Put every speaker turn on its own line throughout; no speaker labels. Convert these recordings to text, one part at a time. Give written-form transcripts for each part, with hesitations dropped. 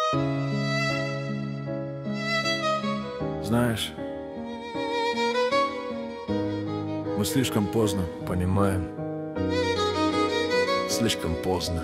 Знаешь, мы слишком поздно понимаем. Слишком поздно.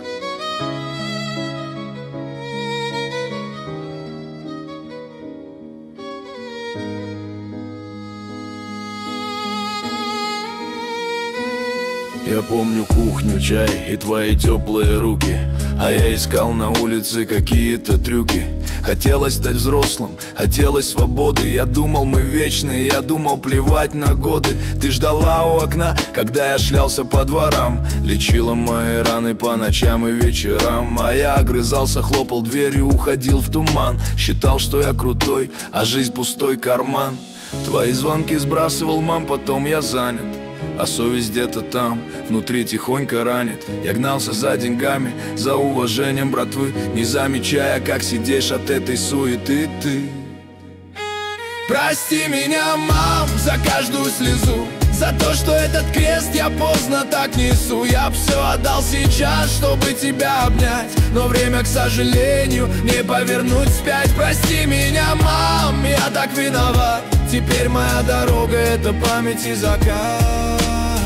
Я помню кухню, чай и твои теплые руки, а я искал на улице какие-то трюки. Хотелось стать взрослым, хотелось свободы. Я думал, мы вечные, я думал, плевать на годы. Ты ждала у окна, когда я шлялся по дворам, лечила мои раны по ночам и вечерам. А я огрызался, хлопал дверью, уходил в туман. Считал, что я крутой, а жизнь пустой карман. Твои звонки сбрасывал, мам, потом я занят, а совесть где-то там, внутри тихонько ранит. Я гнался за деньгами, за уважением братвы, не замечая, как сидишь от этой суеты ты. Прости меня, мам, за каждую слезу, за то, что этот крест я поздно так несу. Я б все отдал сейчас, чтобы тебя обнять, но время, к сожалению, не повернуть вспять. Прости меня, мам, я так виноват. Теперь моя дорога — это память и закат.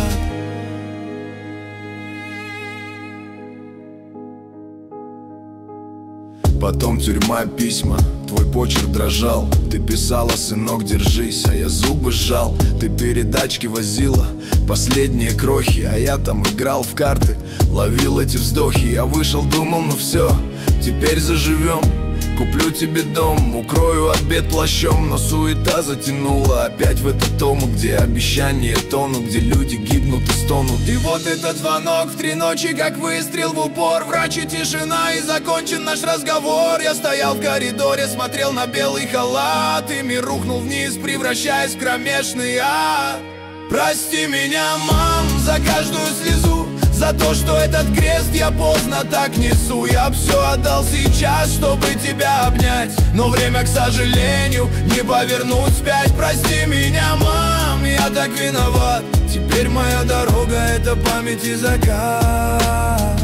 Потом тюрьма, письма, твой почерк дрожал. Ты писала: сынок, держись, а я зубы сжал. Ты передачки возила, последние крохи, а я там играл в карты, ловил эти вздохи. Я вышел, думал, ну все, теперь заживем. Куплю тебе дом, укрою от бед плащом. Но суета затянула опять в этот том, где обещания тонут, где люди гибнут и стонут. И вот этот звонок в 3 ночи, как выстрел в упор. Врач и тишина, и закончен наш разговор. Я стоял в коридоре, смотрел на белый халат, и мир рухнул вниз, превращаясь в кромешный ад. Прости меня, мам, за каждую слезу, за то, что этот крест я поздно так несу. Я б все отдал сейчас, чтобы тебя обнять, но время, к сожалению, не повернуть вспять. Прости меня, мам, я так виноват. Теперь моя дорога — это память и закат.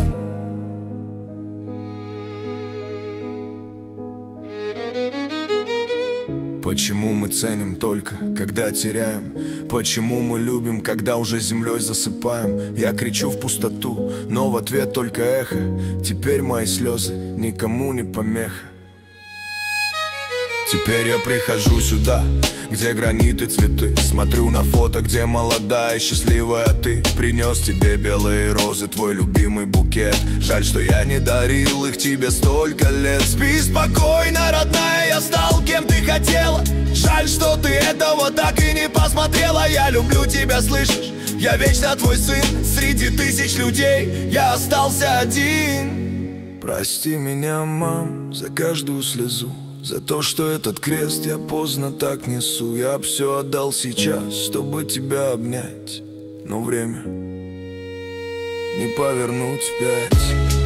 Почему мы ценим только, когда теряем? Почему мы любим, когда уже землей засыпаем? Я кричу в пустоту, но в ответ только эхо. Теперь мои слезы никому не помеха. Теперь я прихожу сюда, где граниты, цветы. Смотрю на фото, где молодая, счастливая ты. Принес тебе белые розы, твой любимый букет. Жаль, что я не дарил их тебе столько лет. Спи спокойно, родная, я стал кем ты хотела. Жаль, что ты этого так и не посмотрела. Я люблю тебя, слышишь? Я вечно твой сын. Среди тысяч людей я остался один. Прости меня, мам, за каждую слезу, за то, что этот крест я поздно так несу. Я б все отдал сейчас, чтобы тебя обнять, но время не повернуть вспять.